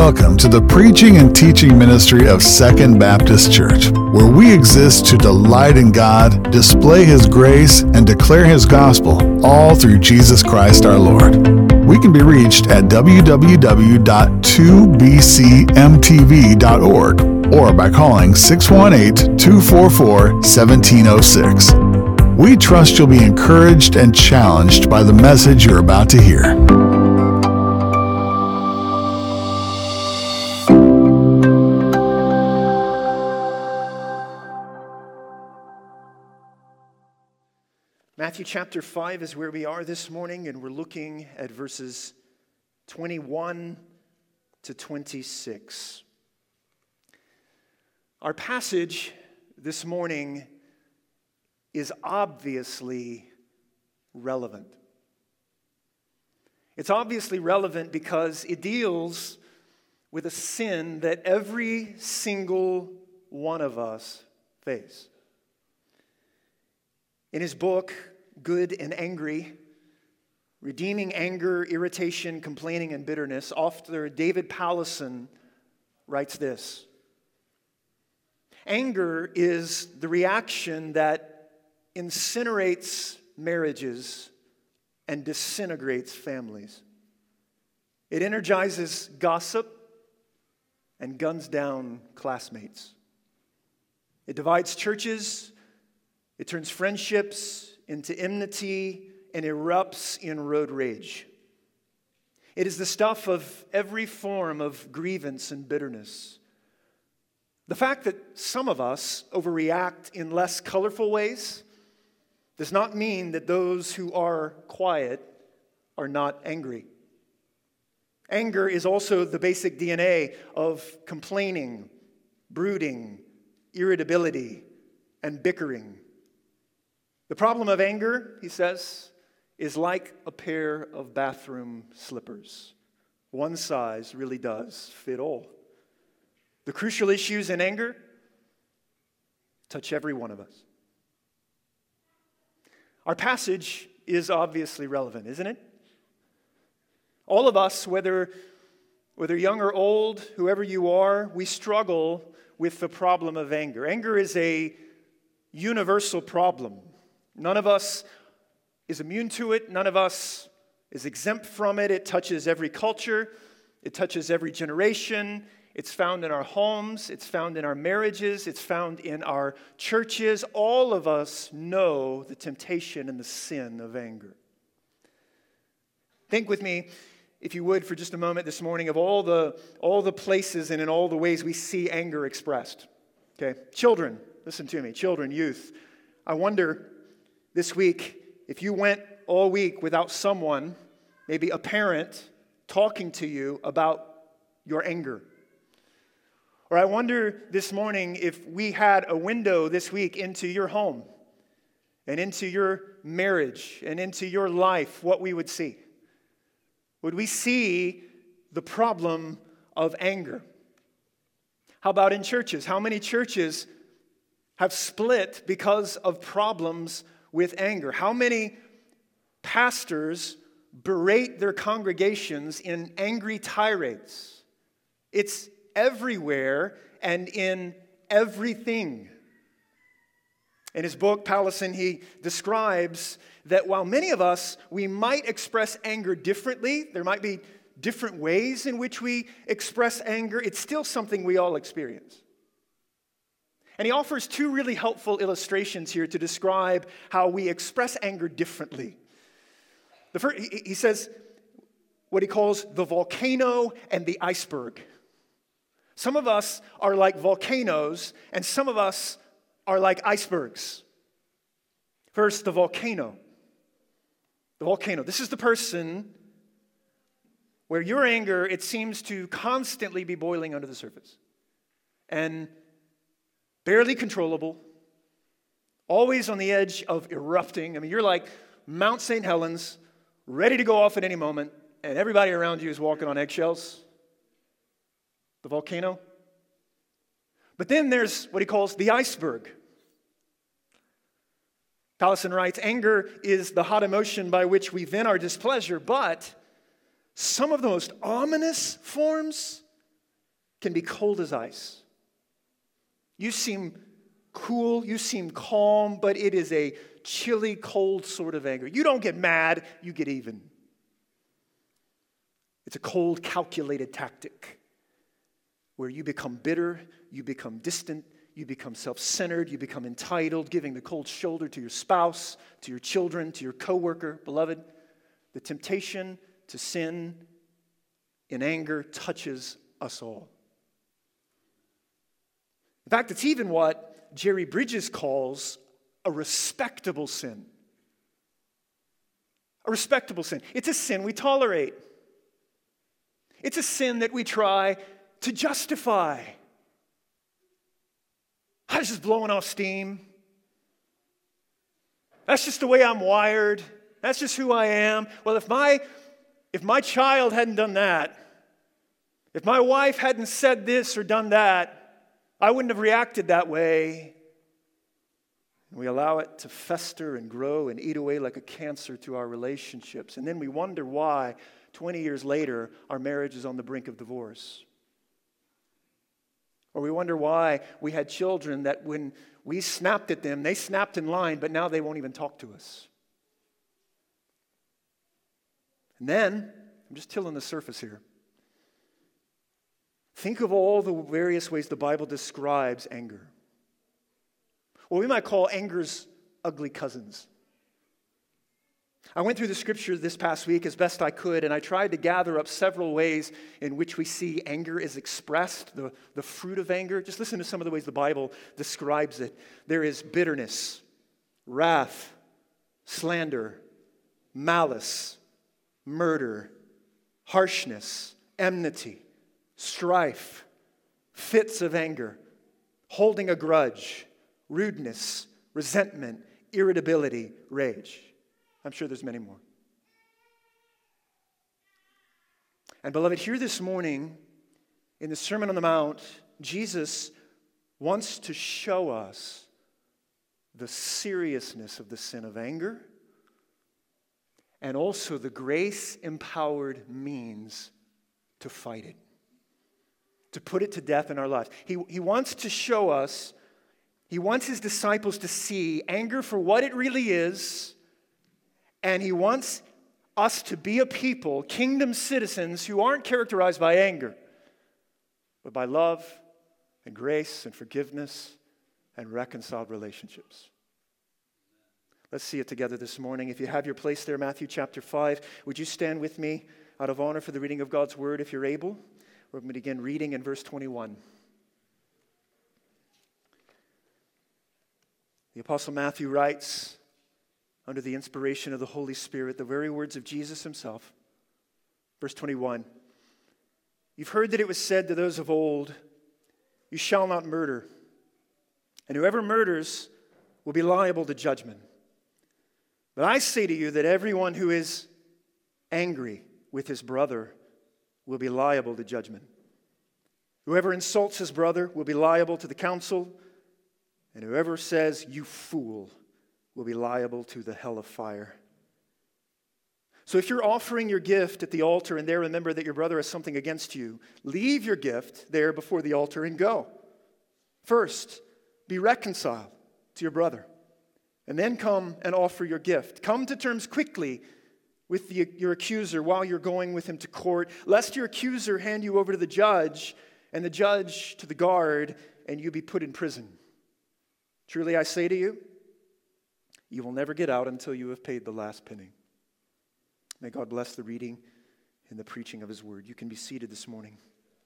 Welcome to the preaching and teaching ministry of Second Baptist Church, where we exist to delight in God, display His grace, and declare His gospel, all through Jesus Christ our Lord. We can be reached at www.2bcmtv.org or by calling 618-244-1706. We trust you'll be encouraged and challenged by the message you're about to hear. Matthew chapter 5 is where we are this morning, and we're looking at verses 21 to 26. Our passage this morning is obviously relevant. It's obviously relevant because it deals with a sin that every single one of us face. In his book, Good and Angry, Redeeming Anger, Irritation, Complaining, and Bitterness, author David Powlison writes this: anger is the reaction that incinerates marriages and disintegrates families. It energizes gossip and guns down classmates. It divides churches. It turns friendships into enmity and erupts in road rage. It is the stuff of every form of grievance and bitterness. The fact that some of us overreact in less colorful ways does not mean that those who are quiet are not angry. Anger is also the basic DNA of complaining, brooding, irritability, and bickering. The problem of anger, he says, is like a pair of bathroom slippers. One size really does fit all. The crucial issues in anger touch every one of us. Our passage is obviously relevant, isn't it? All of us, whether young or old, whoever you are, we struggle with the problem of anger. Anger is a universal problem. None of us is immune to it. None of us is exempt from it. It touches every culture. It touches every generation. It's found in our homes. It's found in our marriages. It's found in our churches. All of us know the temptation and the sin of anger. Think with me, if you would, for just a moment this morning, of all the places and in all the ways we see anger expressed. Okay, children, listen to me. Children, youth. I wonder this week, if you went all week without someone, maybe a parent, talking to you about your anger. Or I wonder this morning if we had a window this week into your home and into your marriage and into your life, what we would see. Would we see the problem of anger? How about in churches? How many churches have split because of problems with anger? How many pastors berate their congregations in angry tirades? It's everywhere and in everything. In his book, Powlison, he describes that while many of us, we might express anger differently, there might be different ways in which we express anger, it's still something we all experience. And he offers two really helpful illustrations here to describe how we express anger differently. The first, he says what he calls the volcano and the iceberg. Some of us are like volcanoes, and some of us are like icebergs. First, the volcano. The volcano. This is the person where your anger, it seems to constantly be boiling under the surface. And barely controllable, always on the edge of erupting. I mean, you're like Mount St. Helens, ready to go off at any moment, and everybody around you is walking on eggshells. The volcano. But then there's what he calls the iceberg. Powlison writes, anger is the hot emotion by which we vent our displeasure, but some of the most ominous forms can be cold as ice. You seem cool, you seem calm, but it is a chilly, cold sort of anger. You don't get mad, you get even. It's a cold, calculated tactic where you become bitter, you become distant, you become self-centered, you become entitled, giving the cold shoulder to your spouse, to your children, to your coworker. Beloved, the temptation to sin in anger touches us all. In fact, it's even what Jerry Bridges calls a respectable sin. A respectable sin. It's a sin we tolerate. It's a sin that we try to justify. I was just blowing off steam. That's just the way I'm wired. That's just who I am. Well, if my child hadn't done that, if my wife hadn't said this or done that, I wouldn't have reacted that way. And we allow it to fester and grow and eat away like a cancer to our relationships. And then we wonder why, 20 years later, our marriage is on the brink of divorce. Or we wonder why we had children that when we snapped at them, they snapped in line, but now they won't even talk to us. And then, I'm just tilling the surface here. Think of all the various ways the Bible describes anger. What we might call anger's ugly cousins. I went through the scripture this past week as best I could, and I tried to gather up several ways in which we see anger is expressed, the fruit of anger. Just listen to some of the ways the Bible describes it. There is bitterness, wrath, slander, malice, murder, harshness, enmity, strife, fits of anger, holding a grudge, rudeness, resentment, irritability, rage. I'm sure there's many more. And beloved, here this morning in the Sermon on the Mount, Jesus wants to show us the seriousness of the sin of anger and also the grace-empowered means to fight it, to put it to death in our lives. He wants to show us, he wants his disciples to see anger for what it really is. And he wants us to be a people, kingdom citizens, who aren't characterized by anger, but by love and grace and forgiveness and reconciled relationships. Let's see it together this morning. If you have your place there, Matthew chapter 5, would you stand with me out of honor for the reading of God's word if you're able? We're going to begin reading in verse 21. The Apostle Matthew writes, under the inspiration of the Holy Spirit, the very words of Jesus himself. Verse 21, you've heard that it was said to those of old, you shall not murder, and whoever murders will be liable to judgment. But I say to you that everyone who is angry with his brother will be liable to judgment. Whoever insults his brother will be liable to the council, and whoever says, you fool, will be liable to the hell of fire. So if you're offering your gift at the altar and there remember that your brother has something against you, leave your gift there before the altar and go. First, be reconciled to your brother, and then come and offer your gift. Come to terms quickly with your accuser while you're going with him to court, lest your accuser hand you over to the judge, and the judge to the guard, and you be put in prison. Truly I say to you, you will never get out until you have paid the last penny. May God bless the reading and the preaching of his word. You can be seated this morning.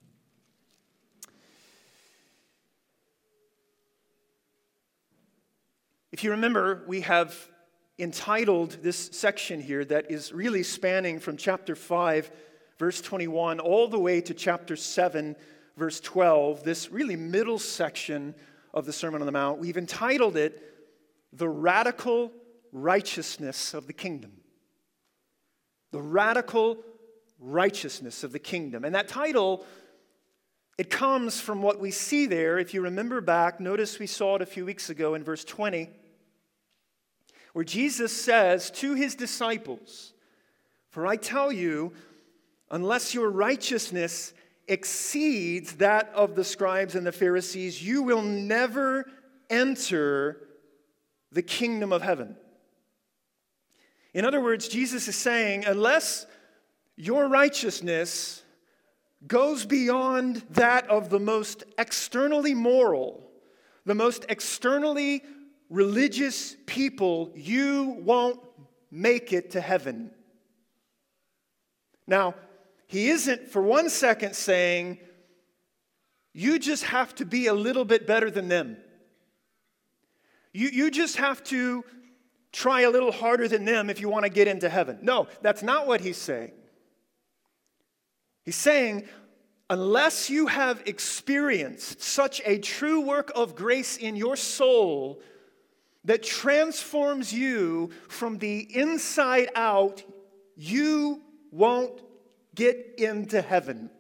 If you remember, we have entitled this section here that is really spanning from chapter 5, verse 21, all the way to chapter 7, verse 12, this really middle section of the Sermon on the Mount. We've entitled it, The Radical Righteousness of the Kingdom. The Radical Righteousness of the Kingdom. And that title, it comes from what we see there. If you remember back, notice we saw it a few weeks ago in verse 20, where Jesus says to his disciples, for I tell you, unless your righteousness exceeds that of the scribes and the Pharisees, you will never enter the kingdom of heaven. In other words, Jesus is saying, unless your righteousness goes beyond that of the most externally moral, the most externally religious people, you won't make it to heaven. Now, he isn't for one second saying, you just have to be a little bit better than them. You just have to try a little harder than them if you want to get into heaven. No, that's not what he's saying. He's saying, unless you have experienced such a true work of grace in your soul that transforms you from the inside out, you won't get into heaven.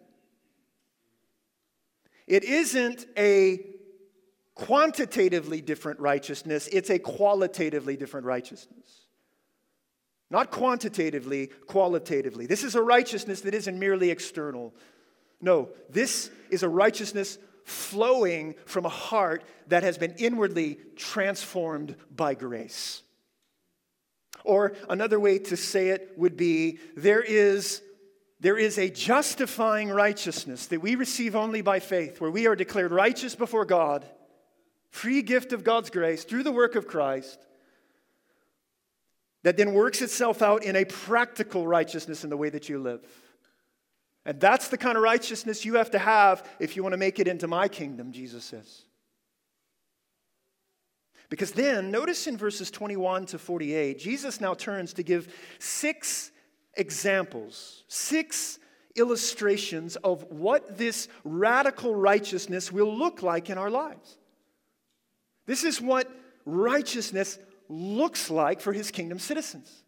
It isn't a quantitatively different righteousness, it's a qualitatively different righteousness. Not quantitatively, qualitatively. This is a righteousness that isn't merely external. No, this is a righteousness flowing from a heart that has been inwardly transformed by grace. Or another way to say it would be, there is a justifying righteousness that we receive only by faith, where we are declared righteous before God, free gift of God's grace through the work of Christ, that then works itself out in a practical righteousness in the way that you live. And that's the kind of righteousness you have to have if you want to make it into my kingdom, Jesus says. Because then, notice in verses 21 to 48, Jesus now turns to give 6 examples, 6 illustrations of what this radical righteousness will look like in our lives. This is what righteousness looks like for his kingdom citizens.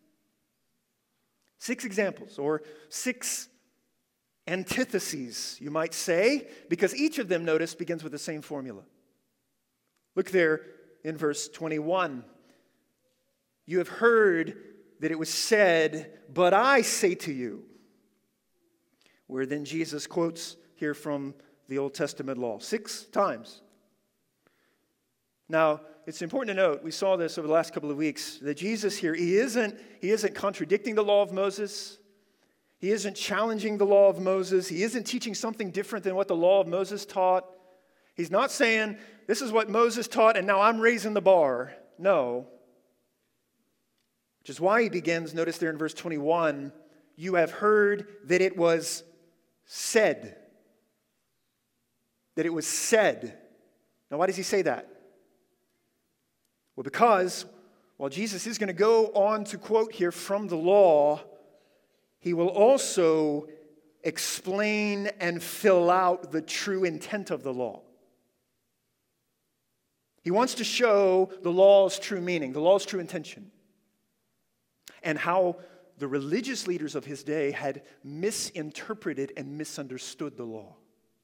6 examples, or 6 antitheses, you might say, because each of them, notice, begins with the same formula. Look there in verse 21. You have heard that it was said, but I say to you. Where then Jesus quotes here from the Old Testament law 6 times. Now, it's important to note, we saw this over the last couple of weeks, that Jesus here, he isn't contradicting the law of Moses. He isn't challenging the law of Moses. He isn't teaching something different than what the law of Moses taught. He's not saying, this is what Moses taught and now I'm raising the bar. No. Which is why he begins, notice there in verse 21, you have heard that it was said. That it was said. Now, why does he say that? Well, because while Jesus is going to go on to quote here from the law, he will also explain and fill out the true intent of the law. He wants to show the law's true meaning, the law's true intention, and how the religious leaders of his day had misinterpreted and misunderstood the law.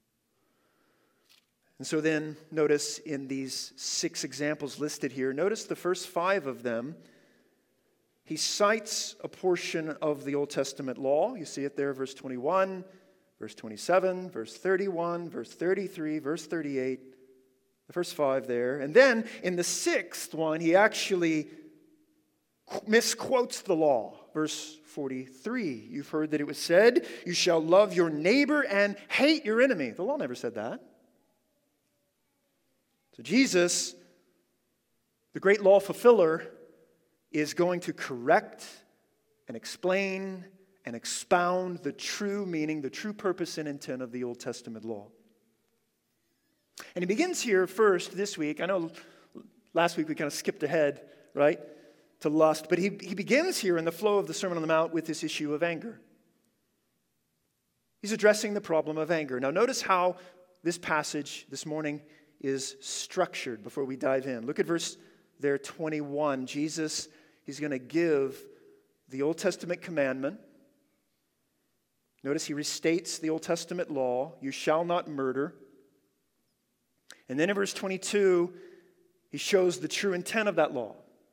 And so then, notice in these 6 examples listed here, notice the first 5 of them, he cites a portion of the Old Testament law. You see it there, verse 21, verse 27, verse 31, verse 33, verse 38, the first 5 there. And then in the 6th one, he actually misquotes the law. Verse 43, you've heard that it was said, you shall love your neighbor and hate your enemy. The law never said that. So Jesus, the great law fulfiller, is going to correct and explain and expound the true meaning, the true purpose and intent of the Old Testament law. And he begins here first this week. I know last week we kind of skipped ahead, right, to lust. But he begins here in the flow of the Sermon on the Mount with this issue of anger. He's addressing the problem of anger. Now notice how this passage this morning is structured before we dive in. Look at verse there 21. Jesus, he's going to give the Old Testament commandment. Notice he restates the Old Testament law, you shall not murder. And then in verse 22, he shows the true intent of that law,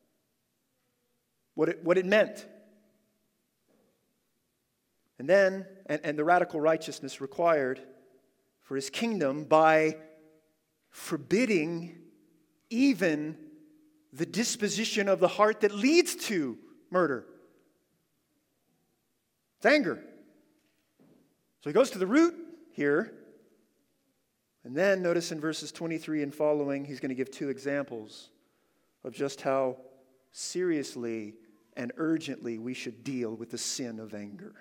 what it meant. And then, and the radical righteousness required for his kingdom by forbidding even the disposition of the heart that leads to murder. It's anger. So he goes to the root here. And then notice in verses 23 and following, he's going to give two examples of just how seriously and urgently we should deal with the sin of anger.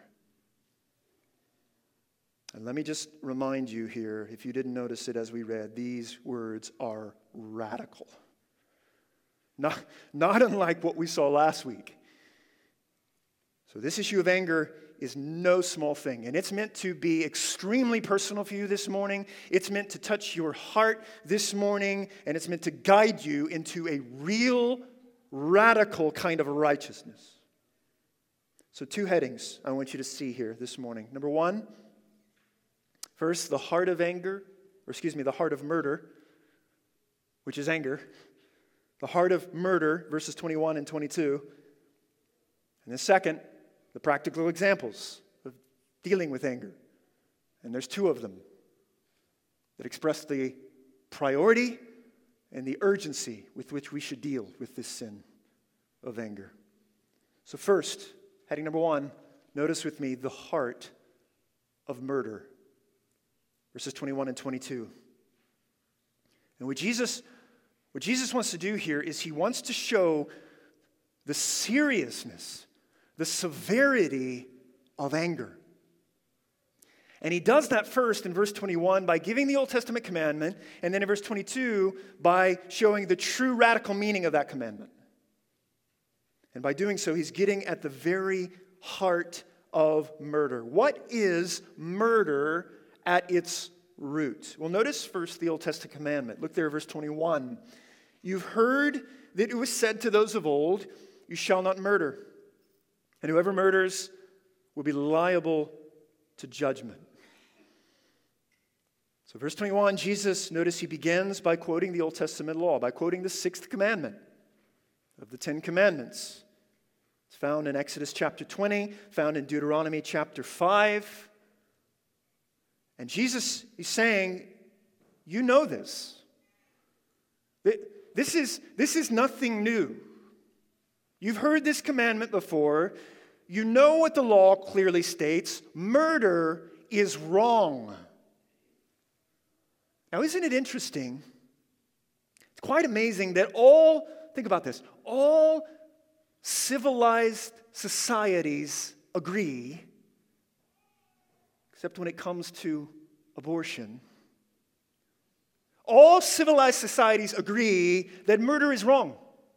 And let me just remind you here, if you didn't notice it as we read, these words are radical. Not unlike what we saw last week. So this issue of anger is no small thing, and it's meant to be extremely personal for you this morning. It's meant to touch your heart this morning, and it's meant to guide you into a real, radical kind of righteousness. So two headings I want you to see here this morning. Number one, first, the heart of the heart of murder, which is anger. The heart of murder, verses 21 and 22. And the second, the practical examples of dealing with anger. And there's two of them that express the priority and the urgency with which we should deal with this sin of anger. So first, heading number one, notice with me the heart of murder. Verses 21 and 22. And what Jesus wants to do here is he wants to show the seriousness, the severity of anger. And he does that first in verse 21 by giving the Old Testament commandment, and then in verse 22 by showing the true radical meaning of that commandment. And by doing so, he's getting at the very heart of murder. What is murder at its root? Well, notice first the Old Testament commandment. Look there, verse 21. You've heard that it was said to those of old, you shall not murder. And whoever murders will be liable to judgment. So verse 21, Jesus, notice he begins by quoting the Old Testament law, by quoting the sixth commandment of the Ten Commandments. It's found in Exodus chapter 20, found in Deuteronomy chapter 5. And Jesus is saying, you know this. This is nothing new. You've heard this commandment before. You know what the law clearly states. Murder is wrong. Now, isn't it interesting? It's quite amazing that think about this, all civilized societies agree, except when it comes to abortion. All civilized societies agree that murder is wrong.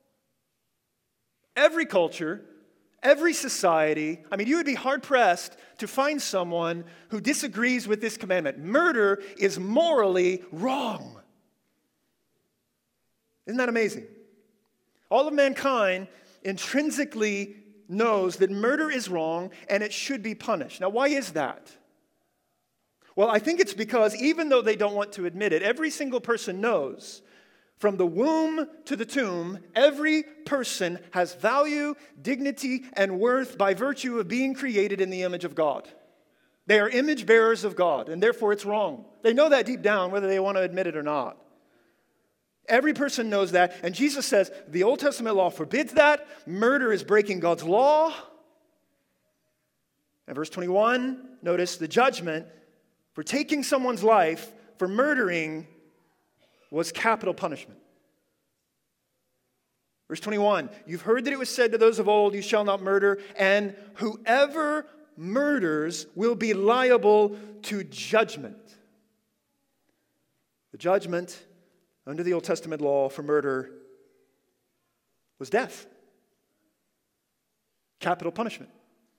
Every culture, every society, you would be hard-pressed to find someone who disagrees with this commandment. Murder is morally wrong. Isn't that amazing? All of mankind intrinsically knows that murder is wrong and it should be punished. Now, why is that? Well, I think it's because even though they don't want to admit it, every single person knows from the womb to the tomb, every person has value, dignity, and worth by virtue of being created in the image of God. They are image bearers of God, and therefore it's wrong. They know that deep down, whether they want to admit it or not. Every person knows that, and Jesus says the Old Testament law forbids that. Murder is breaking God's law. And verse 21, notice the judgment for taking someone's life, for murdering, was capital punishment. Verse 21, you've heard that it was said to those of old, you shall not murder, and whoever murders will be liable to judgment. The judgment under the Old Testament law for murder was death. Capital punishment.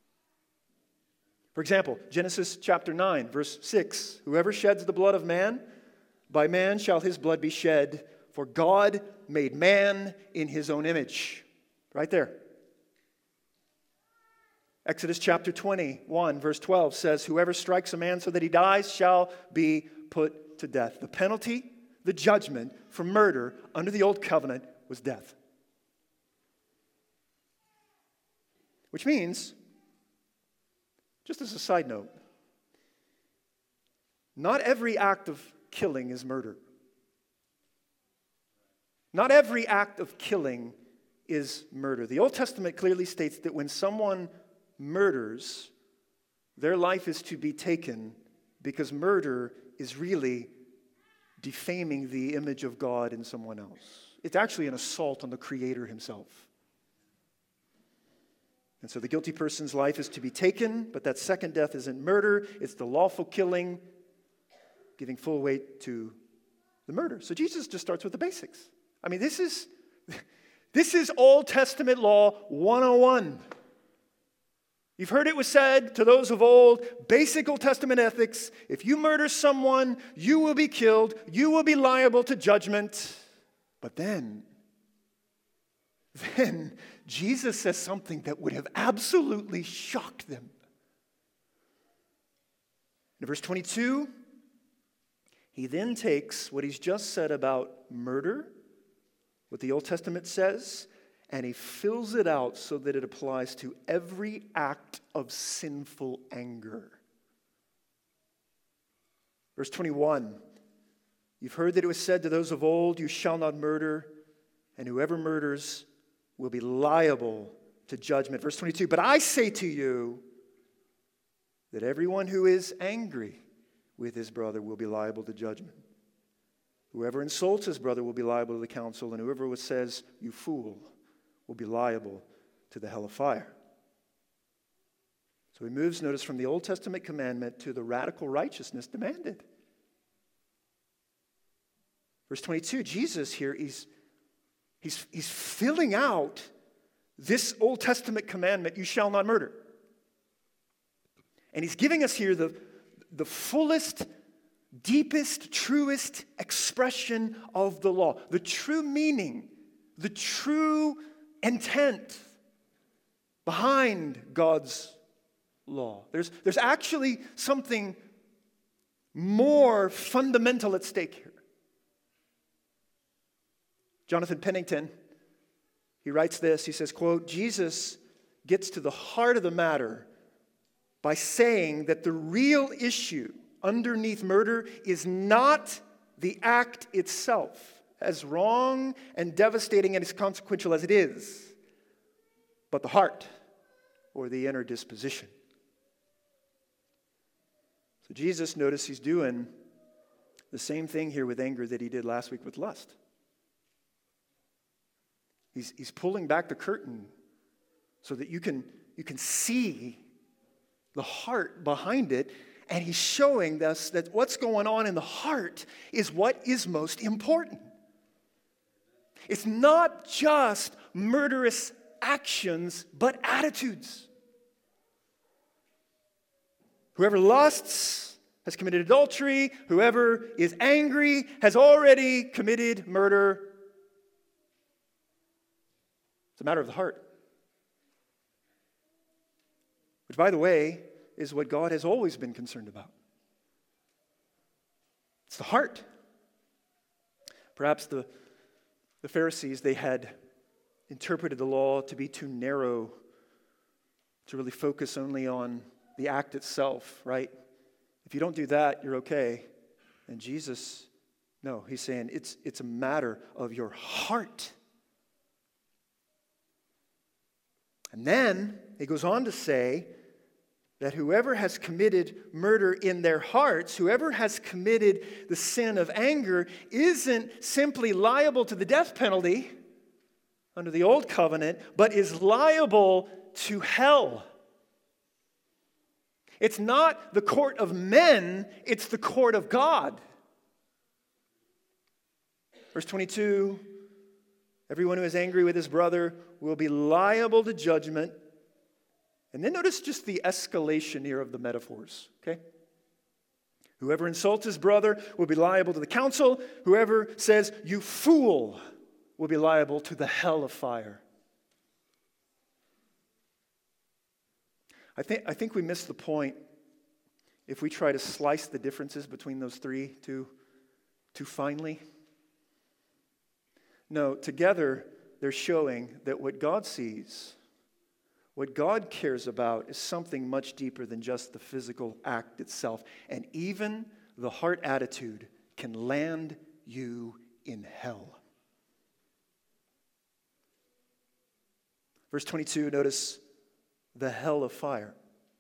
For example, Genesis chapter 9, verse 6, whoever sheds the blood of man, by man shall his blood be shed, for God made man in his own image. Right there. Exodus chapter 21, verse 12 says, whoever strikes a man so that he dies shall be put to death. The penalty, the judgment for murder under the old covenant was death. Which means, just as a side note, not every act of killing is murder. Not every act of killing is murder. The Old Testament clearly states that when someone murders, their life is to be taken, because murder is really defaming the image of God in someone else. It's actually an assault on the Creator himself. And so the guilty person's life is to be taken, but that second death isn't murder, it's the lawful killing, giving full weight to the murder. So Jesus just starts with the basics. I mean, this is Old Testament law 101. You've heard it was said to those of old, basic Old Testament ethics, if you murder someone, you will be killed, you will be liable to judgment. But then Jesus says something that would have absolutely shocked them. In verse 22, he then takes what he's just said about murder, what the Old Testament says, and he fills it out so that it applies to every act of sinful anger. Verse 21, you've heard that it was said to those of old, you shall not murder, and whoever murders will be liable to judgment. Verse 22, but I say to you that everyone who is angry with his brother will be liable to judgment. Whoever insults his brother will be liable to the council, and whoever says, you fool, will be liable to the hell of fire. So he moves, notice, from the Old Testament commandment to the radical righteousness demanded. Verse 22, Jesus here, he's filling out this Old Testament commandment, you shall not murder. And he's giving us here the fullest, deepest, truest expression of the law. The true meaning, the true intent behind God's law. There's actually something more fundamental at stake here. Jonathan Pennington, he writes this, he says, quote, Jesus gets to the heart of the matter by saying that the real issue underneath murder is not the act itself, as wrong and devastating and as consequential as it is, but the heart or the inner disposition. So Jesus, notice he's doing the same thing here with anger that he did last week with lust. He's pulling back the curtain so that you can see the heart behind it, and he's showing us that what's going on in the heart is what is most important. It's not just murderous actions, but attitudes. Whoever lusts has committed adultery. Whoever is angry has already committed murder. It's a matter of the heart. Which, by the way, is what God has always been concerned about. It's the heart. Perhaps the Pharisees, they had interpreted the law to be too narrow, to really focus only on the act itself, right? If you don't do that, you're okay. And Jesus, no, he's saying it's a matter of your heart. And then he goes on to say that whoever has committed murder in their hearts, whoever has committed the sin of anger, isn't simply liable to the death penalty under the old covenant, but is liable to hell. It's not the court of men, it's the court of God. Verse 22, everyone who is angry with his brother will be liable to judgment. And then notice just the escalation here of the metaphors, okay? Whoever insults his brother will be liable to the council. Whoever says, you fool, will be liable to the hell of fire. I think we miss the point if we try to slice the differences between those three too finely. No, together they're showing that what God sees, what God cares about, is something much deeper than just the physical act itself. And even the heart attitude can land you in hell. Verse 22, notice the hell of fire.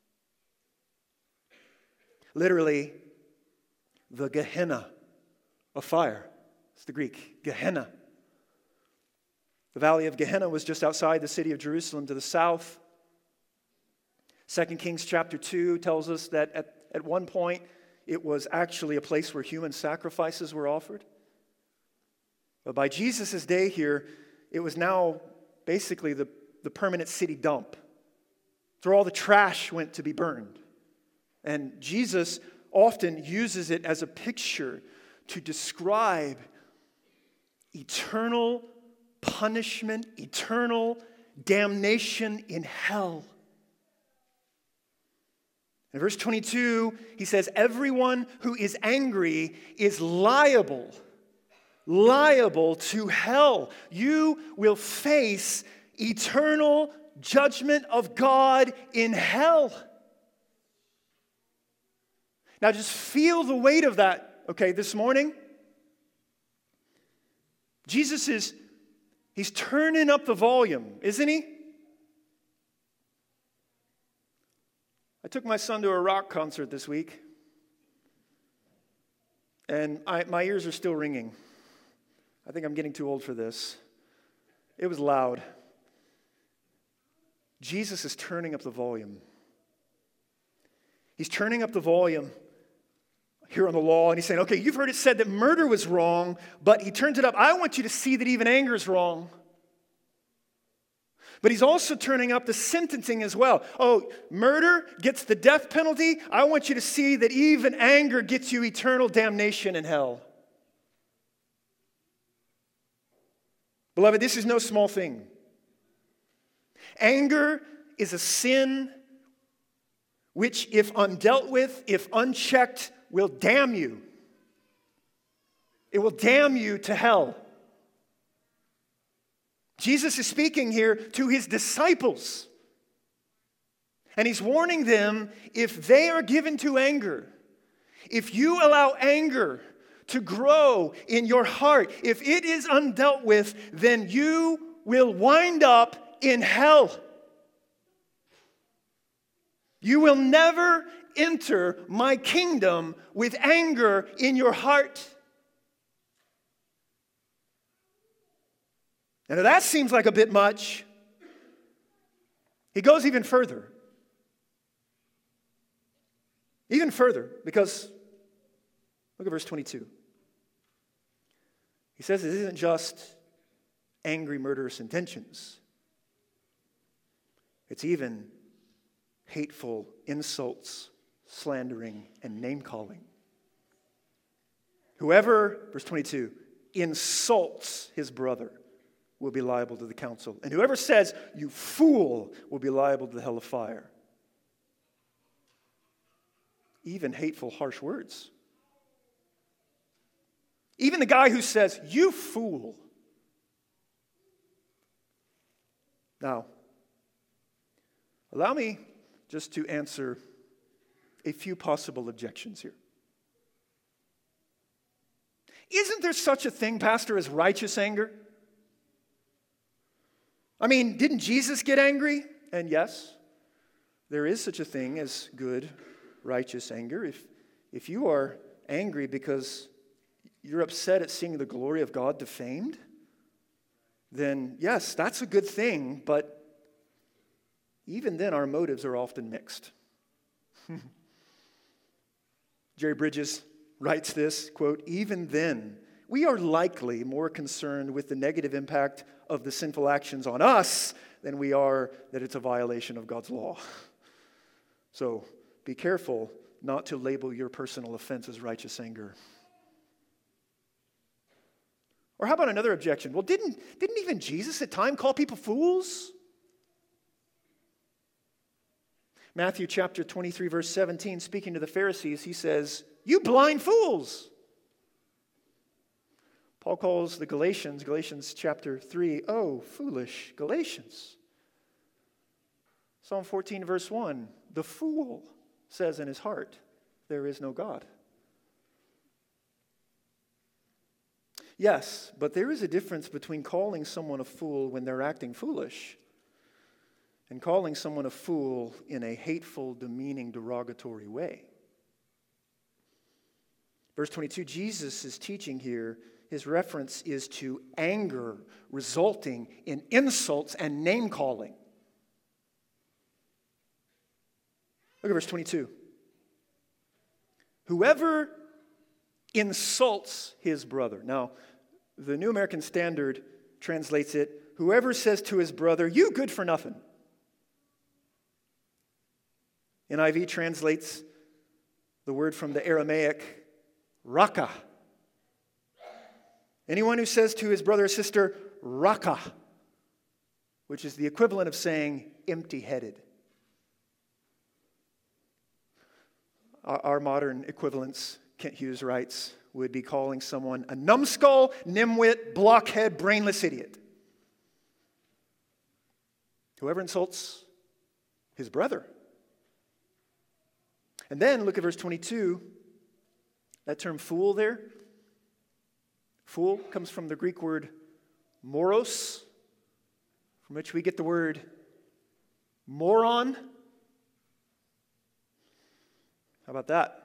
Literally, the Gehenna of fire. It's the Greek, Gehenna. The valley of Gehenna was just outside the city of Jerusalem to the south. 2 Kings chapter 2 tells us that at one point it was actually a place where human sacrifices were offered. But by Jesus' day here, it was now basically the permanent city dump. It's where all the trash went to be burned. And Jesus often uses it as a picture to describe eternal punishment, eternal damnation in hell. In verse 22, he says, everyone who is angry is liable to hell. You will face eternal judgment of God in hell. Now just feel the weight of that, okay, this morning. He's turning up the volume, isn't he? I took my son to a rock concert this week, and my ears are still ringing. I think I'm getting too old for this. It was loud. Jesus is turning up the volume. He's turning up the volume here on the law, and he's saying, okay, you've heard it said that murder was wrong, but he turns it up. I want you to see that even anger is wrong. But he's also turning up the sentencing as well. Oh, murder gets the death penalty. I want you to see that even anger gets you eternal damnation in hell. Beloved, this is no small thing. Anger is a sin which, if undealt with, if unchecked, will damn you. It will damn you to hell. Jesus is speaking here to his disciples. And he's warning them, if they are given to anger, if you allow anger to grow in your heart, if it is undealt with, then you will wind up in hell. You will never enter my kingdom with anger in your heart. Now that seems like a bit much. He goes even further. Even further, because look at verse 22. He says it isn't just angry, murderous intentions. It's even hateful insults, slandering, and name-calling. Whoever, verse 22, insults his brother will be liable to the council. And whoever says, you fool, will be liable to the hell of fire. Even hateful, harsh words. Even the guy who says, you fool. Now, allow me just to answer a few possible objections here. Isn't there such a thing, Pastor, as righteous anger? I mean, didn't Jesus get angry? And yes, there is such a thing as good, righteous anger. If you are angry because you're upset at seeing the glory of God defamed, then yes, that's a good thing, but even then our motives are often mixed. Jerry Bridges writes this, quote, even then, we are likely more concerned with the negative impact of the sinful actions on us than we are that it's a violation of God's law. So be careful not to label your personal offense as righteous anger. Or how about another objection? Well, didn't even Jesus at times call people fools? Matthew chapter 23, verse 17, speaking to the Pharisees, he says, you blind fools. Paul calls the Galatians chapter 3, oh, foolish Galatians. Psalm 14, verse 1, the fool says in his heart, there is no God. Yes, but there is a difference between calling someone a fool when they're acting foolish and calling someone a fool in a hateful, demeaning, derogatory way. Verse 22, Jesus is teaching here. His reference is to anger resulting in insults and name-calling. Look at verse 22. Whoever insults his brother. Now, the New American Standard translates it, whoever says to his brother, you good for nothing. NIV translates the word from the Aramaic, raka. Anyone who says to his brother or sister, raka, which is the equivalent of saying empty-headed. Our modern equivalents, Kent Hughes writes, would be calling someone a numbskull, nimwit, blockhead, brainless idiot. Whoever insults his brother. And then look at verse 22. That term fool there. Fool comes from the Greek word moros, from which we get the word moron. How about that?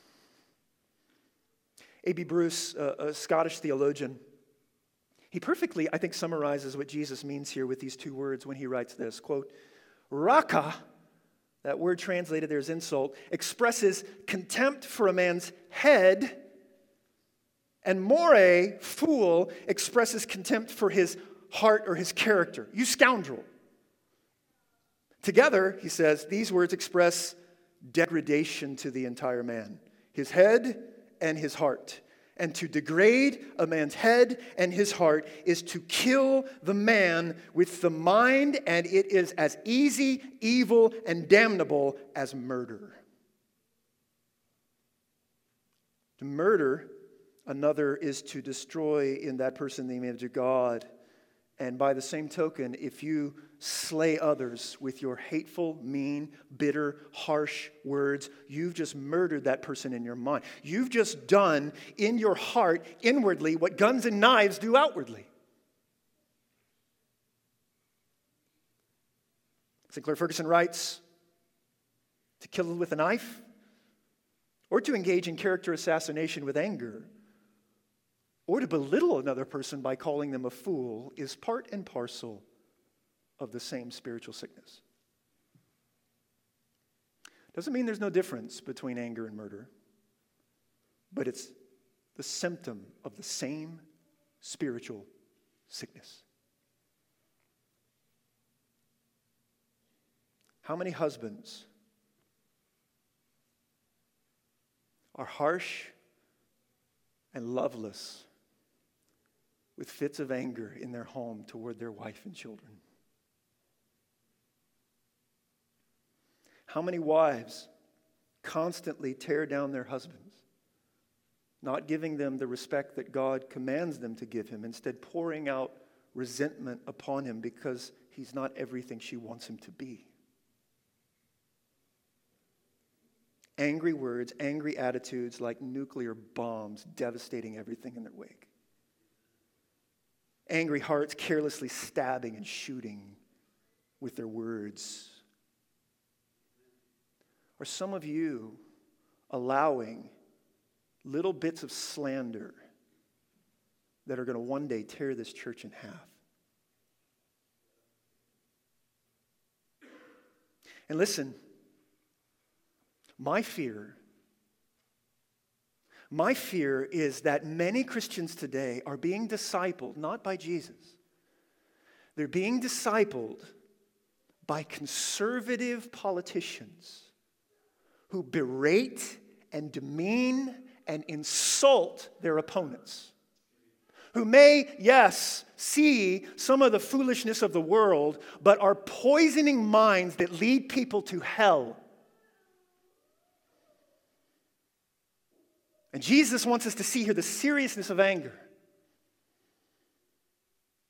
A.B. Bruce, a Scottish theologian, he perfectly, I think, summarizes what Jesus means here with these two words when he writes this, quote, raka, that word translated there as insult, expresses contempt for a man's head, and more, fool, expresses contempt for his heart or his character. You scoundrel. Together, he says, these words express degradation to the entire man, his head and his heart. And to degrade a man's head and his heart is to kill the man with the mind, and it is as easy, evil, and damnable as murder. To murder another is to destroy in that person the image of God. And by the same token, if you slay others with your hateful, mean, bitter, harsh words, you've just murdered that person in your mind. You've just done in your heart, inwardly, what guns and knives do outwardly. Sinclair Ferguson writes, to kill with a knife or to engage in character assassination with anger or to belittle another person by calling them a fool is part and parcel of the same spiritual sickness. Doesn't mean there's no difference between anger and murder, but it's the symptom of the same spiritual sickness. How many husbands are harsh and loveless with fits of anger in their home toward their wife and children? How many wives constantly tear down their husbands, not giving them the respect that God commands them to give him, instead pouring out resentment upon him because he's not everything she wants him to be? Angry words, angry attitudes like nuclear bombs devastating everything in their wake. Angry hearts carelessly stabbing and shooting with their words. Are some of you allowing little bits of slander that are going to one day tear this church in half? And listen, my fear is that many Christians today are being discipled not by Jesus. They're being discipled by conservative politicians who berate and demean and insult their opponents. Who may, yes, see some of the foolishness of the world, but are poisoning minds that lead people to hell. And Jesus wants us to see here the seriousness of anger.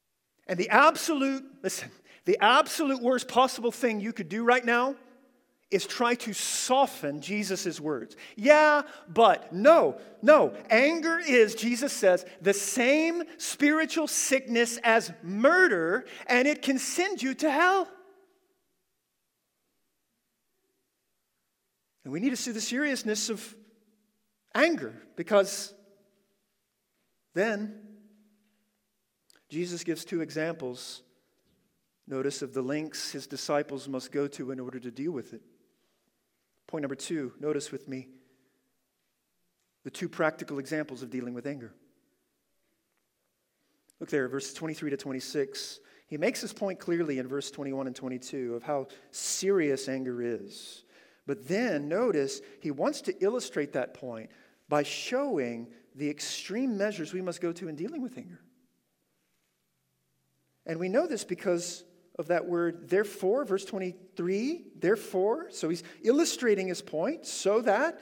And the absolute worst possible thing you could do right now is try to soften Jesus' words. Yeah, but no. Anger is, Jesus says, the same spiritual sickness as murder, and it can send you to hell. And we need to see the seriousness of anger, because then Jesus gives two examples, notice, of the lengths his disciples must go to in order to deal with it. Point number 2, notice with me the two practical examples of dealing with anger. Look there, verses 23 to 26. He makes this point clearly in verse 21 and 22 of how serious anger is. But then, notice, he wants to illustrate that point by showing the extreme measures we must go to in dealing with anger. And we know this because of that word, therefore, verse 23, therefore. So he's illustrating his point so that.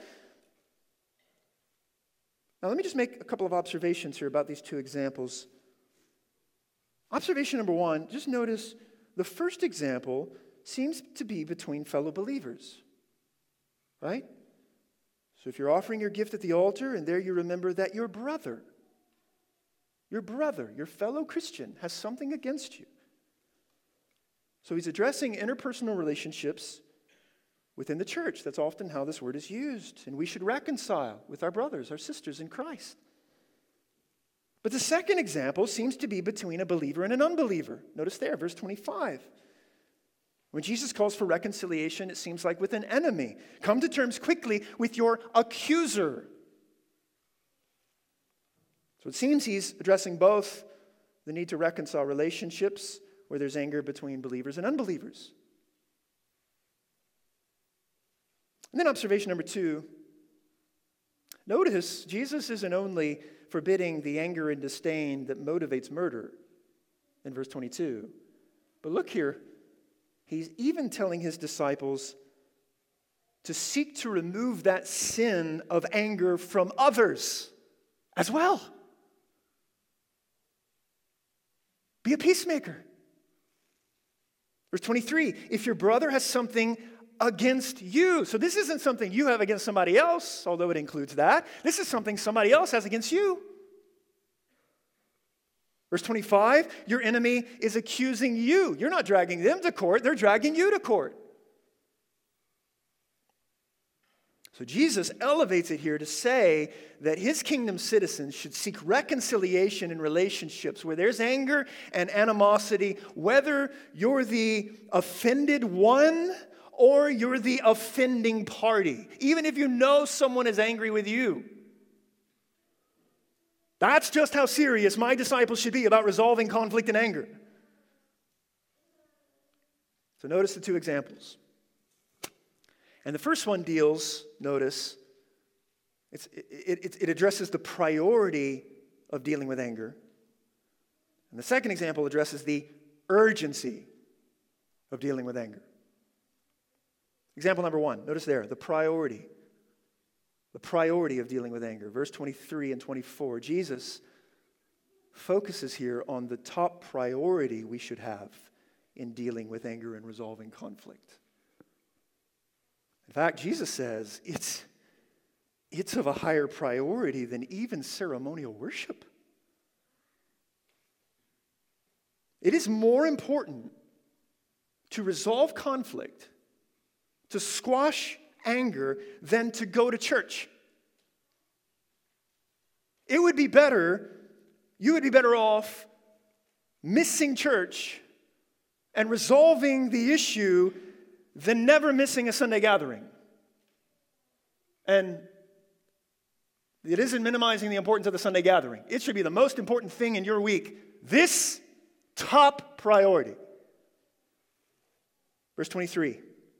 Now let me just make a couple of observations here about these two examples. Observation number 1, just notice the first example seems to be between fellow believers, right? So if you're offering your gift at the altar and there you remember that your brother, your fellow Christian has something against you. So he's addressing interpersonal relationships within the church. That's often how this word is used. And we should reconcile with our brothers, our sisters in Christ. But the second example seems to be between a believer and an unbeliever. Notice there, verse 25. When Jesus calls for reconciliation, it seems like with an enemy. Come to terms quickly with your accuser. So it seems he's addressing both the need to reconcile relationships where there's anger between believers and unbelievers. And then observation number 2. Notice Jesus isn't only forbidding the anger and disdain that motivates murder in verse 22. But look here, he's even telling his disciples to seek to remove that sin of anger from others as well. Be a peacemaker. Verse 23, if your brother has something against you. So this isn't something you have against somebody else, although it includes that. This is something somebody else has against you. Verse 25, your enemy is accusing you. You're not dragging them to court, they're dragging you to court. So Jesus elevates it here to say that his kingdom citizens should seek reconciliation in relationships where there's anger and animosity, whether you're the offended one or you're the offending party, even if you know someone is angry with you. That's just how serious my disciples should be about resolving conflict and anger. So notice the two examples. And the first one deals, notice, it addresses the priority of dealing with anger. And the second example addresses the urgency of dealing with anger. Example number 1, notice there, the priority of dealing with anger. Verse 23 and 24, Jesus focuses here on the top priority we should have in dealing with anger and resolving conflict. In fact, Jesus says it's of a higher priority than even ceremonial worship. It is more important to resolve conflict, to squash anger, than to go to church. You would be better off missing church and resolving the issue than never missing a Sunday gathering. And it isn't minimizing the importance of the Sunday gathering. It should be the most important thing in your week. This top priority. Verse 23.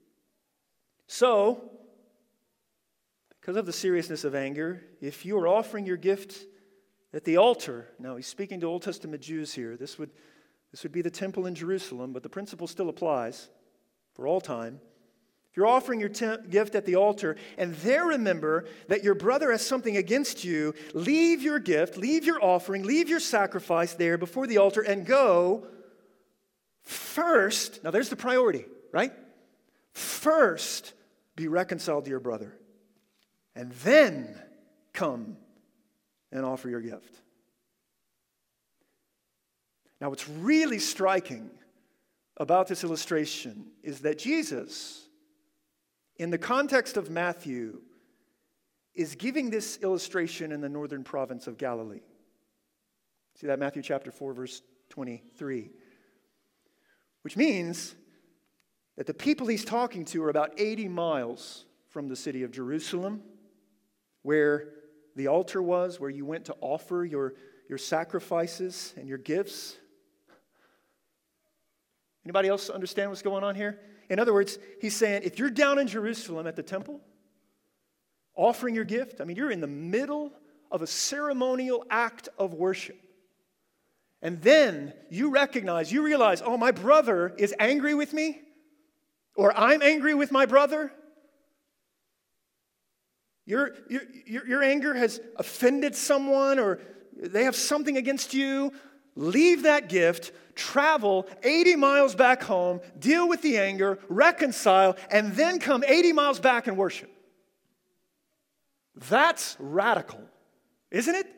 So, because of the seriousness of anger, if you are offering your gift at the altar, now he's speaking to Old Testament Jews here. This would be the temple in Jerusalem, but the principle still applies for all time. If you're offering your gift at the altar and there remember that your brother has something against you, leave your gift, leave your offering, leave your sacrifice there before the altar and go first. Now there's the priority, right? First, be reconciled to your brother, and then come and offer your gift. Now, what's really striking about this illustration is that Jesus, in the context of Matthew, is giving this illustration in the northern province of Galilee. See that? Matthew chapter 4, verse 23. Which means that the people he's talking to are about 80 miles from the city of Jerusalem, where the altar was, where you went to offer your sacrifices and your gifts. Anybody else understand what's going on here? In other words, he's saying, if you're down in Jerusalem at the temple, offering your gift, I mean, you're in the middle of a ceremonial act of worship. And then you realize, oh, my brother is angry with me, or I'm angry with my brother. Your anger has offended someone, or they have something against you. Leave that gift, travel 80 miles back home, deal with the anger, reconcile, and then come 80 miles back and worship. That's radical, isn't it?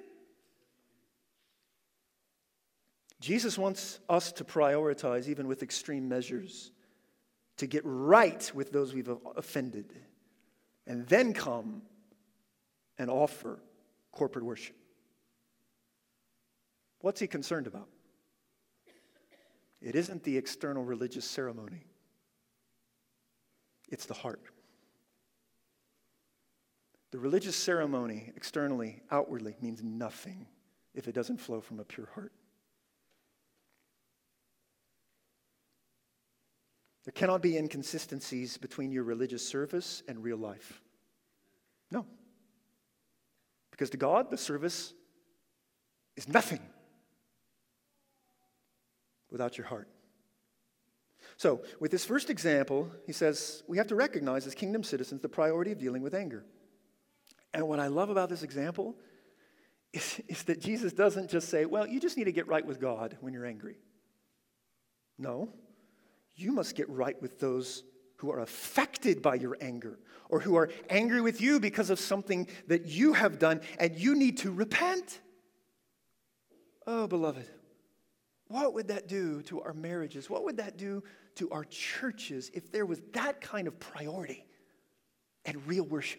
Jesus wants us to prioritize, even with extreme measures, to get right with those we've offended, and then come and offer corporate worship. What's he concerned about? It isn't the external religious ceremony. It's the heart. The religious ceremony, externally, outwardly, means nothing if it doesn't flow from a pure heart. There cannot be inconsistencies between your religious service and real life. No. Because to God, the service is nothing without your heart. So, with this first example, he says, we have to recognize as kingdom citizens the priority of dealing with anger. And what I love about this example is that Jesus doesn't just say, well, you just need to get right with God when you're angry. No. You must get right with those who are affected by your anger, or who are angry with you because of something that you have done, and you need to repent. Oh, beloved, what would that do to our marriages? What would that do to our churches if there was that kind of priority and real worship?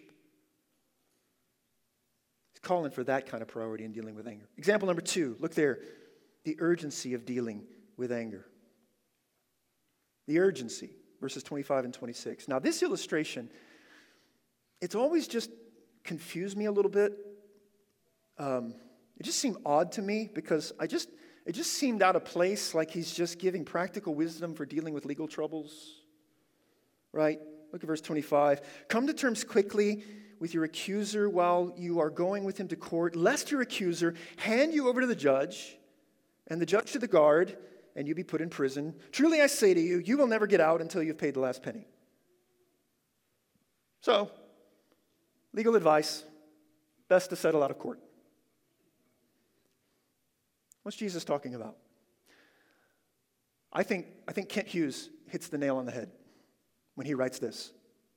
He's calling for that kind of priority in dealing with anger. Example number 2, look there, the urgency of dealing with anger. The urgency, verses 25 and 26. Now, this illustration, it's always just confused me a little bit. It just seemed odd to me because it just seemed out of place, like he's just giving practical wisdom for dealing with legal troubles. Right? Look at verse 25. Come to terms quickly with your accuser while you are going with him to court, lest your accuser hand you over to the judge, and the judge to the guard, and you be put in prison. Truly I say to you, you will never get out until you've paid the last penny. So, legal advice, best to settle out of court. What's Jesus talking about? I think Kent Hughes hits the nail on the head when he writes this.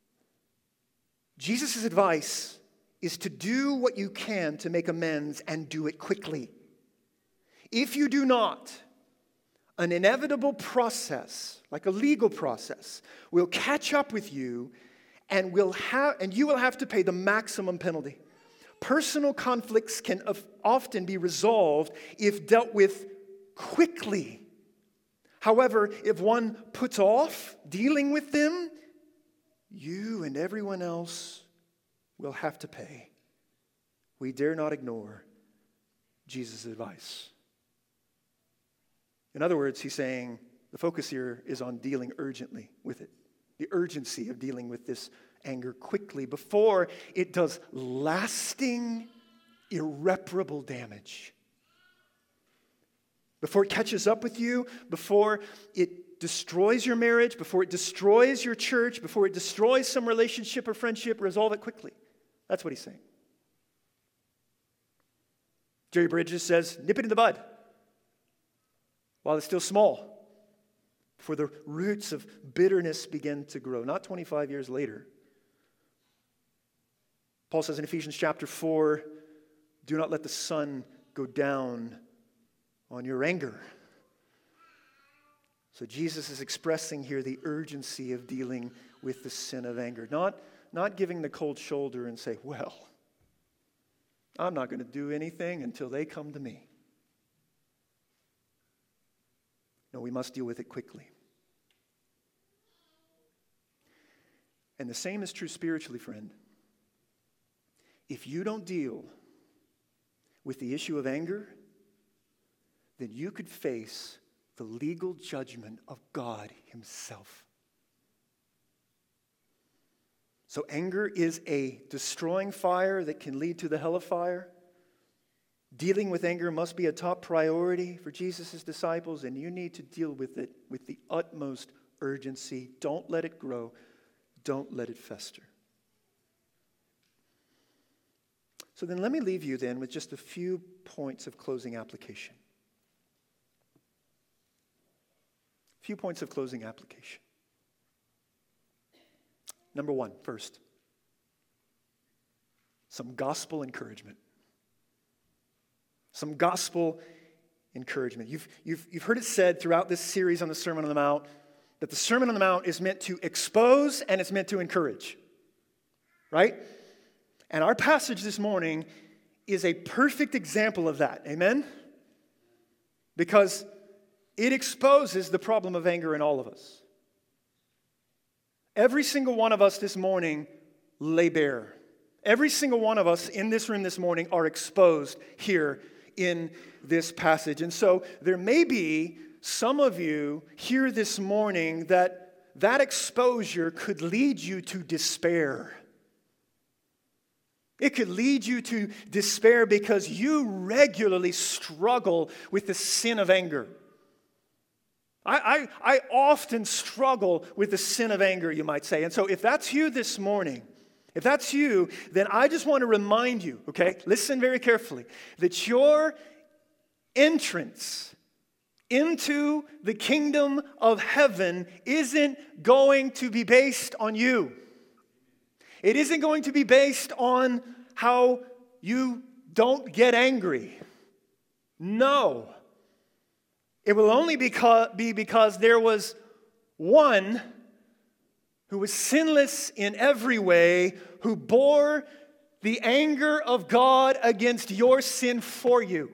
Jesus' advice is to do what you can to make amends and do it quickly. If you do not, an inevitable process, like a legal process, will catch up with you, and you will have to pay the maximum penalty. Personal conflicts can often be resolved if dealt with quickly. However, if one puts off dealing with them, you and everyone else will have to pay. We dare not ignore Jesus' advice. In other words, he's saying the focus here is on dealing urgently with it. The urgency of dealing with this anger quickly before it does lasting, irreparable damage. Before it catches up with you, before it destroys your marriage, before it destroys your church, before it destroys some relationship or friendship, resolve it quickly. That's what he's saying. Jerry Bridges says, nip it in the bud while it's still small, before the roots of bitterness begin to grow. Not 25 years later, Paul says in Ephesians chapter 4, do not let the sun go down on your anger. So Jesus is expressing here the urgency of dealing with the sin of anger. Not giving the cold shoulder and say, well, I'm not going to do anything until they come to me. No, we must deal with it quickly. And the same is true spiritually, friend. If you don't deal with the issue of anger, then you could face the legal judgment of God himself. So anger is a destroying fire that can lead to the hell of fire. Dealing with anger must be a top priority for Jesus' disciples, and you need to deal with it with the utmost urgency. Don't let it grow. Don't let it fester. So then let me leave you then with just a few points of closing application. A few points of closing application. Number one, first, some gospel encouragement. Some gospel encouragement. You've heard it said throughout this series on the Sermon on the Mount that the Sermon on the Mount is meant to expose and it's meant to encourage. Right? And our passage this morning is a perfect example of that. Amen? Because it exposes the problem of anger in all of us. Every single one of us this morning lay bare. Every single one of us in this room this morning are exposed here in this passage. And so there may be some of you here this morning that exposure could lead you to despair. It could lead you to despair because you regularly struggle with the sin of anger. I often struggle with the sin of anger, you might say. And so if that's you this morning, if that's you, then I just want to remind you, okay, listen very carefully, that your entrance into the kingdom of heaven isn't going to be based on you. It isn't going to be based on how you don't get angry. No. It will only be because there was one who was sinless in every way, who bore the anger of God against your sin for you.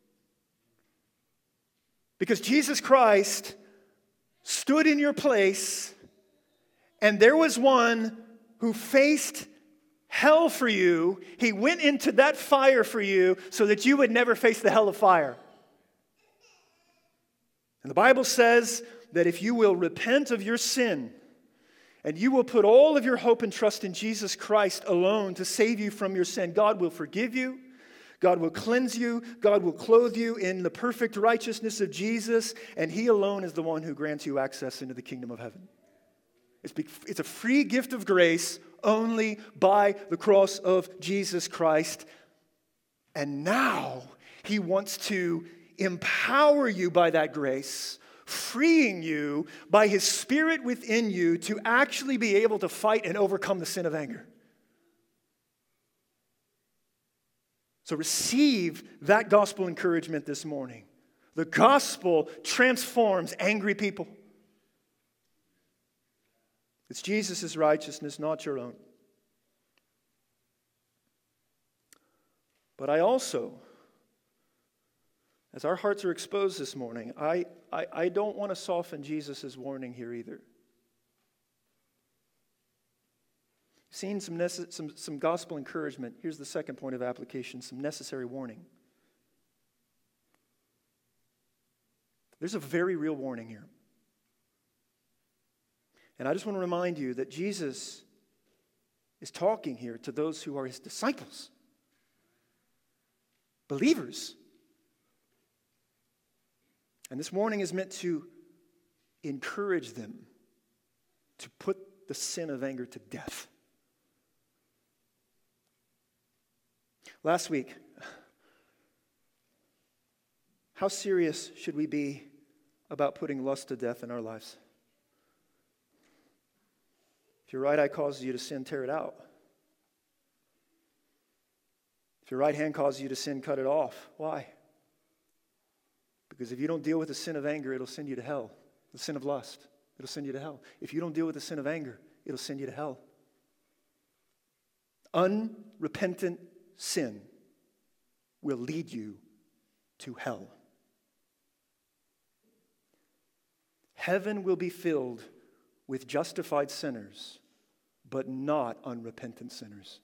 Because Jesus Christ stood in your place, and there was one who faced hell for you. He went into that fire for you so that you would never face the hell of fire. And the Bible says that if you will repent of your sin and you will put all of your hope and trust in Jesus Christ alone to save you from your sin, God will forgive you, God will cleanse you, God will clothe you in the perfect righteousness of Jesus, and He alone is the one who grants you access into the kingdom of heaven. It's a free gift of grace only by the cross of Jesus Christ. And now He wants to empower you by that grace, freeing you by His Spirit within you to actually be able to fight and overcome the sin of anger. So receive that gospel encouragement this morning. The gospel transforms angry people. It's Jesus' righteousness, not your own. But I also, as our hearts are exposed this morning, I don't want to soften Jesus' warning here either. Seen some gospel encouragement. Here's the second point of application, some necessary warning. There's a very real warning here. And I just want to remind you that Jesus is talking here to those who are His disciples, believers. And this warning is meant to encourage them to put the sin of anger to death. Last week, how serious should we be about putting lust to death in our lives? If your right eye causes you to sin, tear it out. If your right hand causes you to sin, cut it off. Why? Because if you don't deal with the sin of anger, it'll send you to hell. The sin of lust, it'll send you to hell. If you don't deal with the sin of anger, it'll send you to hell. Unrepentant sin will lead you to hell. Heaven will be filled with justified sinners, but not unrepentant sinners.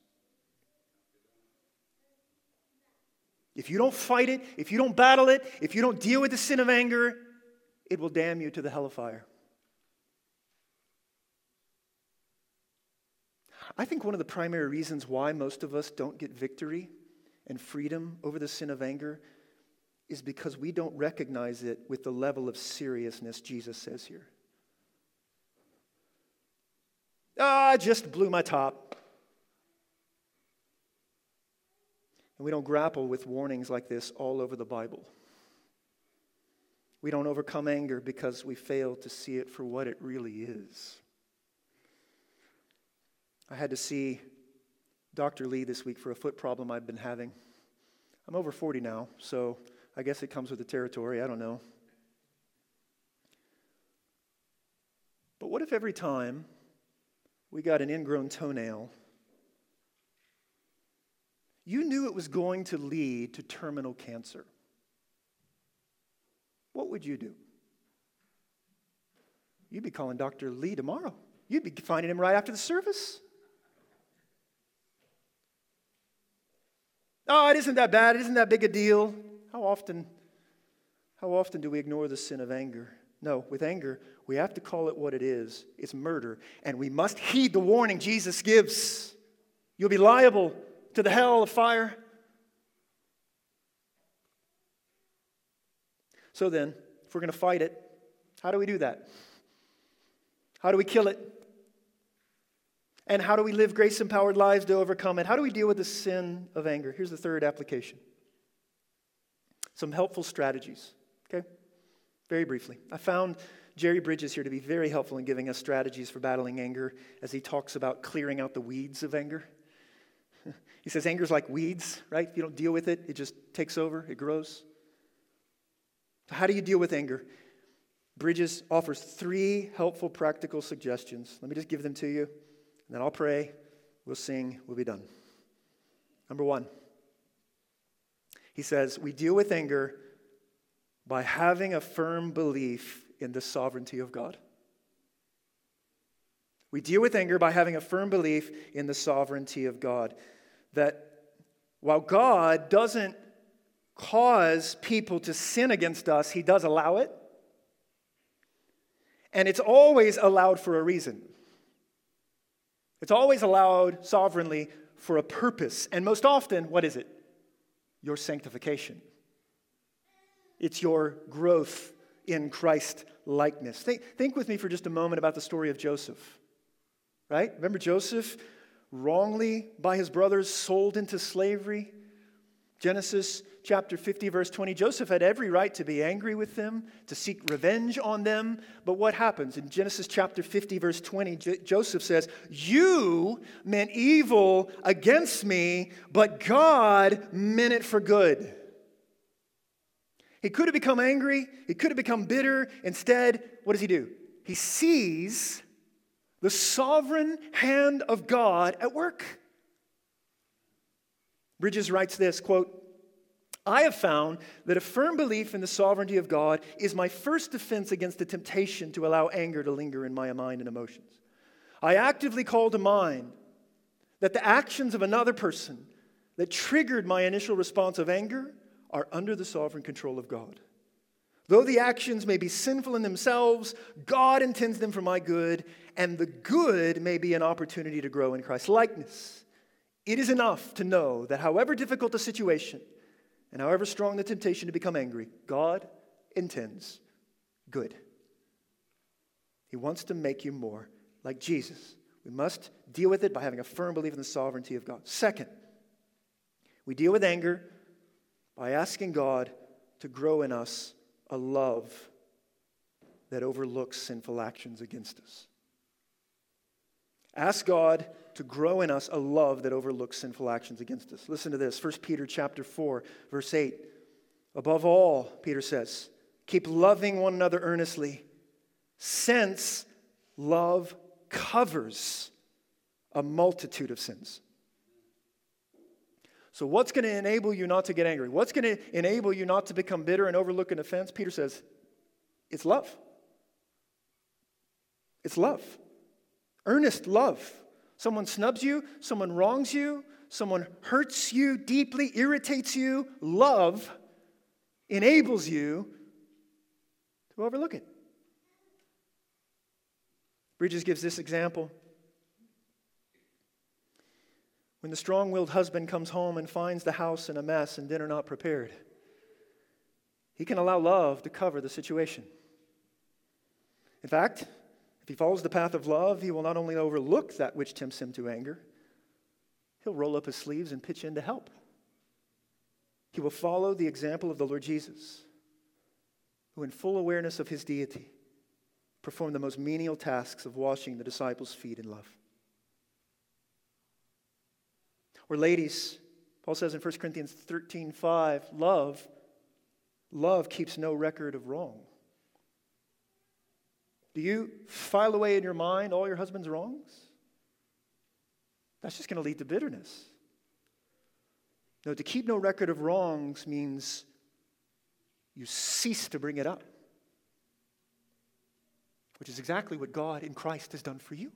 If you don't fight it, if you don't battle it, if you don't deal with the sin of anger, it will damn you to the hell of fire. I think one of the primary reasons why most of us don't get victory and freedom over the sin of anger is because we don't recognize it with the level of seriousness Jesus says here. I just blew my top. And we don't grapple with warnings like this all over the Bible. We don't overcome anger because we fail to see it for what it really is. I had to see Dr. Lee this week for a foot problem I've been having. I'm over 40 now, so I guess it comes with the territory. I don't know. But what if every time we got an ingrown toenail, you knew it was going to lead to terminal cancer? What would you do? You'd be calling Dr. Lee tomorrow. You'd be finding him right after the service. Oh, it isn't that bad. It isn't that big a deal. How often do we ignore the sin of anger? No, with anger, we have to call it what it is. It's murder. And we must heed the warning Jesus gives. You'll be liable to the hell of fire. So then, if we're going to fight it, how do we do that? How do we kill it? And how do we live grace-empowered lives to overcome it? How do we deal with the sin of anger? Here's the third application. Some helpful strategies, okay? Very briefly. I found Jerry Bridges here to be very helpful in giving us strategies for battling anger as he talks about clearing out the weeds of anger. He says anger's like weeds, right? If you don't deal with it, it just takes over, it grows. So how do you deal with anger? Bridges offers 3 helpful practical suggestions. Let me just give them to you, and then I'll pray, we'll sing, we'll be done. Number 1, he says, we deal with anger by having a firm belief in the sovereignty of God. We deal with anger by having a firm belief in the sovereignty of God. That while God doesn't cause people to sin against us, He does allow it. And it's always allowed for a reason. It's always allowed sovereignly for a purpose. And most often, what is it? Your sanctification. It's your growth in Christ likeness. Think with me for just a moment about the story of Joseph. Right? Remember Joseph, wrongly by his brothers sold into slavery? Genesis chapter 50, verse 20. Joseph had every right to be angry with them, to seek revenge on them. But what happens? In Genesis chapter 50, verse 20, Joseph says, you meant evil against me, but God meant it for good. He could have become angry. He could have become bitter. Instead, what does he do? He sees the sovereign hand of God at work. Bridges writes this, quote, I have found that a firm belief in the sovereignty of God is my first defense against the temptation to allow anger to linger in my mind and emotions. I actively call to mind that the actions of another person that triggered my initial response of anger are under the sovereign control of God. Though the actions may be sinful in themselves, God intends them for my good, and the good may be an opportunity to grow in Christ's likeness. It is enough to know that however difficult the situation, and however strong the temptation to become angry, God intends good. He wants to make you more like Jesus. We must deal with it by having a firm belief in the sovereignty of God. Second, we deal with anger by asking God to grow in us a love that overlooks sinful actions against us. Ask God to grow in us a love that overlooks sinful actions against us. Listen to this, 1 Peter chapter 4, verse 8. Above all, Peter says, keep loving one another earnestly, since love covers a multitude of sins. So what's going to enable you not to get angry? What's going to enable you not to become bitter and overlook an offense? Peter says, it's love. It's love. Earnest love. Someone snubs you, someone wrongs you, someone hurts you deeply, irritates you. Love enables you to overlook it. Bridges gives this example. When the strong-willed husband comes home and finds the house in a mess and dinner not prepared, he can allow love to cover the situation. In fact, if he follows the path of love, he will not only overlook that which tempts him to anger, he'll roll up his sleeves and pitch in to help. He will follow the example of the Lord Jesus, who in full awareness of his deity performed the most menial tasks of washing the disciples' feet in love. Or ladies, Paul says in 1 Corinthians 13:5, love keeps no record of wrong. Do you file away in your mind all your husband's wrongs? That's just going to lead to bitterness. No, to keep no record of wrongs means you cease to bring it up, which is exactly what God in Christ has done for you.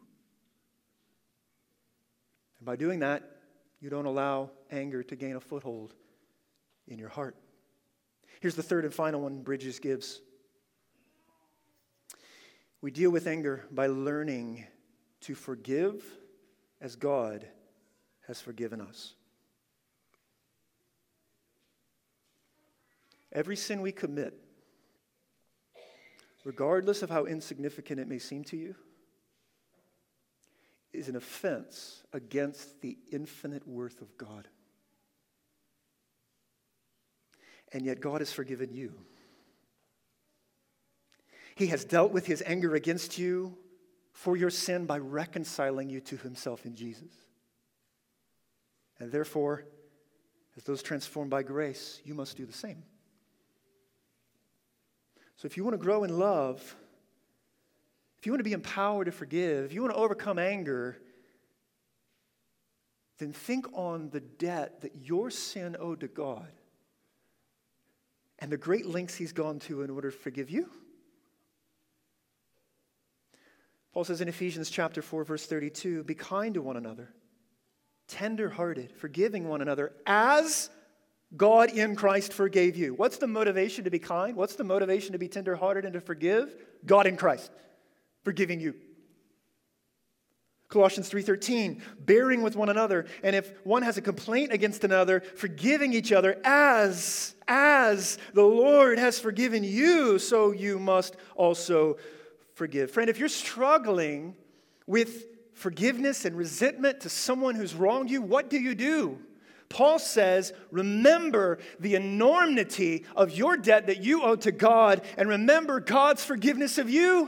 And by doing that, you don't allow anger to gain a foothold in your heart. Here's the third and final one Bridges gives. We deal with anger by learning to forgive as God has forgiven us. Every sin we commit, regardless of how insignificant it may seem to you, is an offense against the infinite worth of God. And yet God has forgiven you. He has dealt with his anger against you for your sin by reconciling you to himself in Jesus. And therefore, as those transformed by grace, you must do the same. So if you want to grow in love, if you want to be empowered to forgive, if you want to overcome anger, then think on the debt that your sin owed to God and the great lengths he's gone to in order to forgive you. Paul says in Ephesians chapter 4, verse 32, be kind to one another, tender-hearted, forgiving one another as God in Christ forgave you. What's the motivation to be kind? What's the motivation to be tender-hearted and to forgive? God in Christ forgiving you. Colossians 3:13, bearing with one another, and if one has a complaint against another, forgiving each other as the Lord has forgiven you, so you must also forgive. Friend, if you're struggling with forgiveness and resentment to someone who's wronged you, what do? Paul says, remember the enormity of your debt that you owe to God, and remember God's forgiveness of you.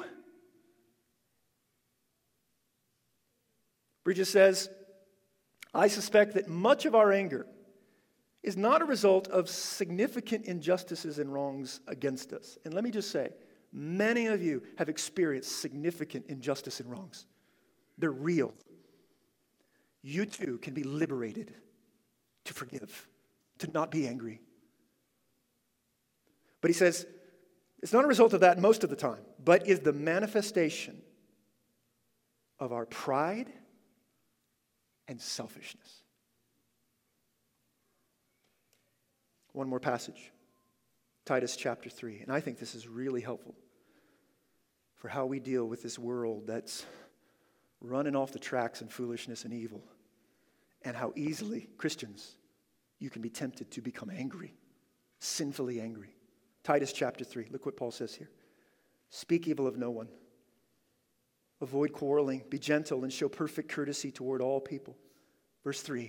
Bridges says, I suspect that much of our anger is not a result of significant injustices and wrongs against us. And let me just say, many of you have experienced significant injustice and wrongs. They're real. You too can be liberated to forgive, to not be angry. But he says, it's not a result of that most of the time, but is the manifestation of our pride and selfishness. One more passage, Titus chapter 3, and I think this is really helpful for how we deal with this world that's running off the tracks in foolishness and evil, and how easily, Christians, you can be tempted to become angry, sinfully angry. Titus chapter 3, look what Paul says here. Speak evil of no one. Avoid quarreling, be gentle, and show perfect courtesy toward all people. Verse 3,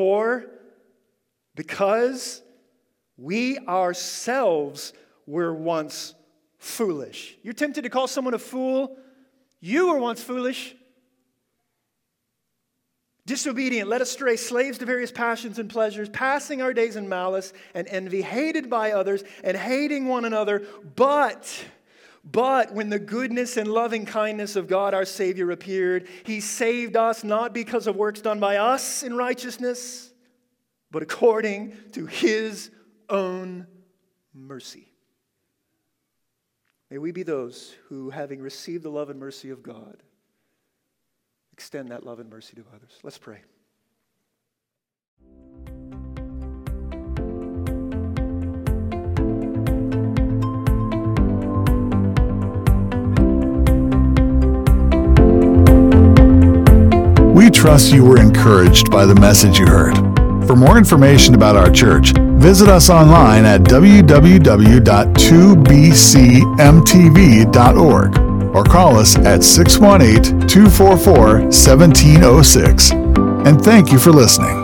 because we ourselves were once foolish. You're tempted to call someone a fool. You were once foolish. Disobedient, led astray, slaves to various passions and pleasures, passing our days in malice and envy, hated by others and hating one another. But when the goodness and loving kindness of God our Savior appeared, He saved us not because of works done by us in righteousness, but according to His own mercy. May we be those who, having received the love and mercy of God, extend that love and mercy to others. Let's pray. We trust you were encouraged by the message you heard. For more information about our church, visit us online at www.2bcmtv.org or call us at 618-244-1706. And thank you for listening.